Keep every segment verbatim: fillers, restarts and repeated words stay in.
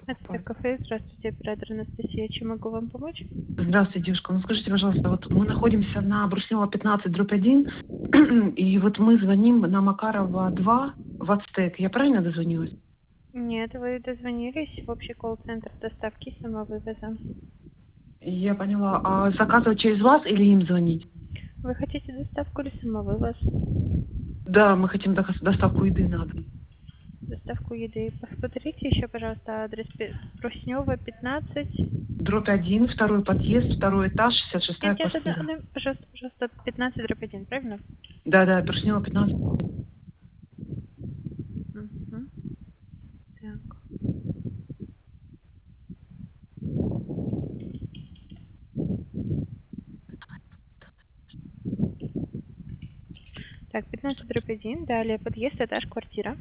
Это кафе. Здравствуйте, оператор Анастасия. Чем могу вам помочь? Здравствуйте, девушка. Ну скажите, пожалуйста, вот мы находимся на Бруснева пятнадцать дробь один, и вот мы звоним на Макарова два в Ацтек. Я правильно дозвонилась? Нет, вы дозвонились в общий колл-центр доставки самовывоза. Я поняла. А заказывать через вас или им звонить? Вы хотите доставку или самовывоз? Да, мы хотим до- доставку еды на дом. Доставку еды. Посмотрите еще, пожалуйста, адрес Пе- Бруснева пятнадцать. Дробь один, второй подъезд, второй этаж, шестьдесят шестая Нет, нет, это, квартира. это, пожалуйста, пожалуйста, пятнадцать дробь один, правильно? Да-да, Бруснева пятнадцать. Мгм. Так. Так, пятнадцать дробь один, далее подъезд, этаж, квартира.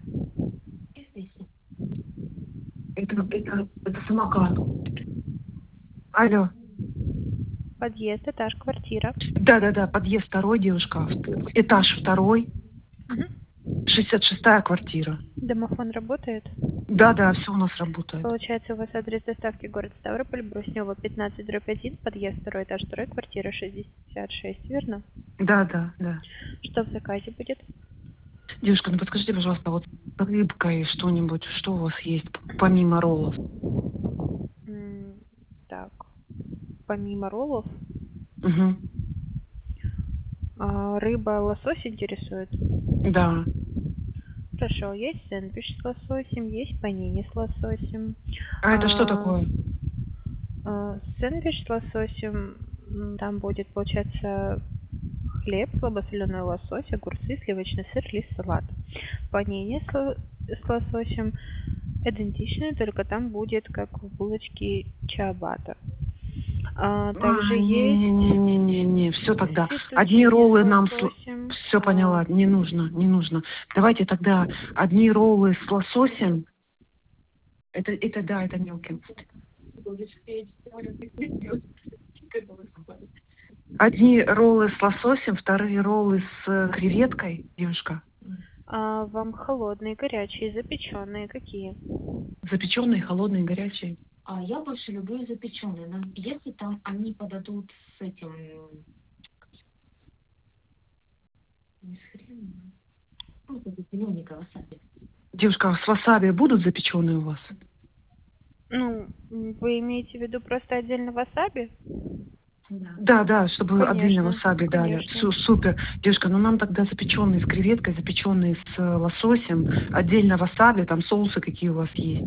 Это, это, это самокат. Алло. Подъезд, этаж, квартира. Да-да-да, подъезд второй, девушка. Этаж второй, Мгм. шестьдесят шестая квартира. Домофон работает? Да-да, все у нас работает. Получается, у вас адрес доставки город Ставрополь, Бруснева пятнадцать дробь один, подъезд второй этаж второй, квартира шестьдесят шесть, верно? Да, да, да. Что в заказе будет? Девушка, ну подскажите, пожалуйста, вот с рыбкой что-нибудь, что у вас есть помимо роллов? М, Так, помимо роллов, Угу. а, рыба, лосось интересует? Да. Хорошо, есть сэндвич с лососем, есть панини с лососем. А это что А, такое? а, Сэндвич с лососем, м, там будет, получается, хлеб, слабосоленый лосось, огурцы, сливочный сыр, лист салат. Панини с, ло- с лососем идентичные, только там будет как в булочке чиабатта. А, А, также есть не-не-не-не-не, все тогда. Одни фетучини с роллы нам, лососем. все а, поняла, не нужно, не нужно. Давайте тогда одни роллы с лососем. Это, это да, это мелким. Одни роллы с лососем, вторые роллы с э, креветкой, девушка. а вам холодные, горячие, запеченные какие? Запеченные, холодные, горячие. А я больше люблю запеченные. Но если там они подадут с этим, не с хреном, ну, это зелененького васаби. Девушка, а с васаби будут запеченные у вас? Ну, м, вы имеете в виду просто отдельно васаби? Да. Да, да, чтобы отдельно Конечно, васаби дали. конечно. Су- супер. Девушка, ну нам тогда запеченные с креветкой, запеченные с э, лососем, отдельно васаби, там соусы какие у вас есть.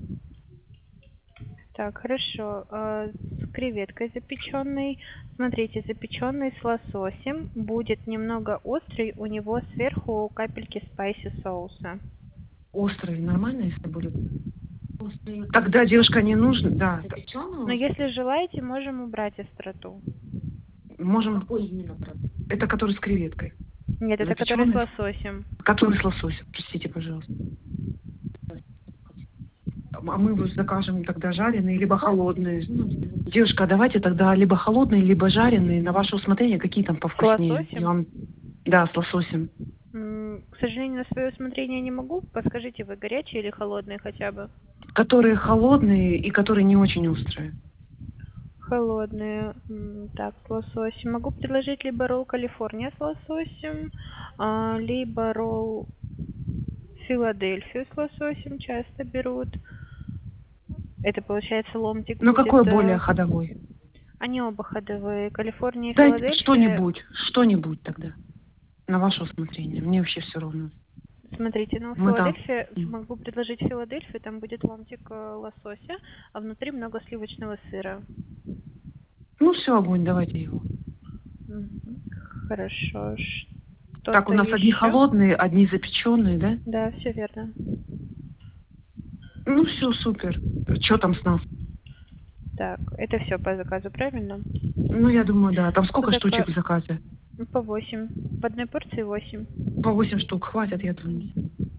Так, хорошо. А, с креветкой запеченной. Смотрите, запеченный с лососем будет немного острый, у него сверху капельки спайси соуса. Острые, нормально, если будет? Острые, Тогда, девушка, не нужно, да. Но запеченные. если желаете, можем убрать остроту. Можем, Какой именно продукт? это который с креветкой. Нет, это который с Запеченный, лососем. который с лососем, простите, пожалуйста. А мы вот закажем тогда жареные, либо холодные. Девушка, а давайте тогда либо холодные, либо жареные, на ваше усмотрение, какие там С повкуснее. Я лососем? вам... Да, с лососем. М, К сожалению, на свое усмотрение не могу. Подскажите, вы горячие или холодные хотя бы? Которые холодные и которые не очень острые. Холодные. М, Так, с лососем. Могу предложить либо ролл Калифорния с лососем, а, либо ролл Филадельфию с лососем часто берут. Это получается ломтик Ну, будет. какой более э, ходовой? Они оба ходовые. Калифорния и Дайте Филадельфия. что-нибудь, что-нибудь тогда, на ваше усмотрение. Мне вообще все равно. Смотрите, ну Мы там... Филадельфия, м, могу предложить Филадельфию, там будет ломтик э, лосося, а внутри много сливочного сыра. Ну, все, огонь, давайте его. Мгм. Хорошо. Так, у Что-то нас одни еще? холодные, одни запеченные, да? Да, все верно. Ну, все, супер. Что там с нас? Так, это все по заказу, правильно? Ну, я думаю, да. Там По, сколько штучек зака- в заказе? по восемь. В одной порции восемь. По восемь штук хватит, я думаю.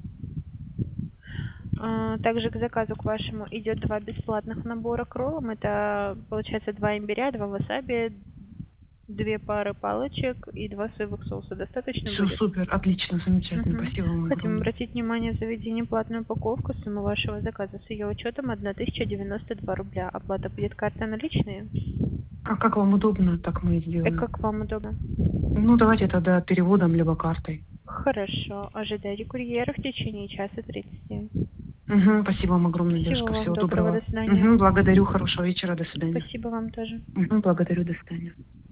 А, Также к заказу к вашему идет два бесплатных набора к роллам. Это получается два имбиря, два васаби, две пары палочек и два соевых соуса. Достаточно Все будет? супер, отлично, замечательно. Мгм. Спасибо вам Хотим огромное. обратить внимание в заведении платную упаковку. Сумма вашего заказа с ее учетом тысяча девяносто два рубля. Оплата будет карта наличные. А как вам удобно, так мы и И сделаем. как вам удобно? Ну, давайте тогда переводом либо картой. Хорошо. Ожидайте курьера в течение часа тридцати. Угу, спасибо вам огромное, Всего девушка. вам Всего доброго. доброго. До свидания. Угу, благодарю, хорошего вечера, до свидания. Спасибо вам тоже. Угу, благодарю, до свидания.